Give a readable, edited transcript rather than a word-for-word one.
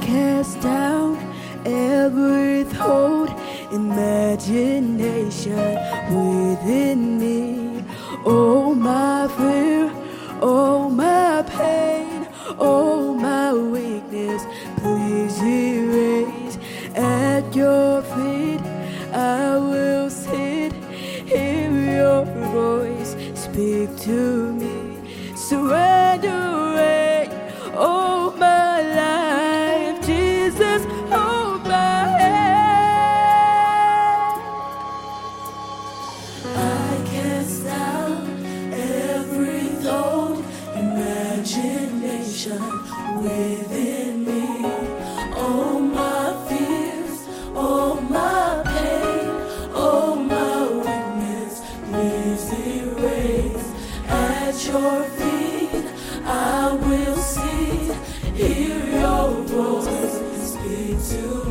cast down every thought, imagination within me. Oh, my fear, oh, my pain, oh, my weakness, please erase. At your feet I will sit, hear your voice, speak to me, surrendering all my life. Jesus, hold my hand. I cast down every thought, imagination within me. All my fears, all my pain, all my weakness, please erase. At your feet I will sit, hear your voice, speak to me.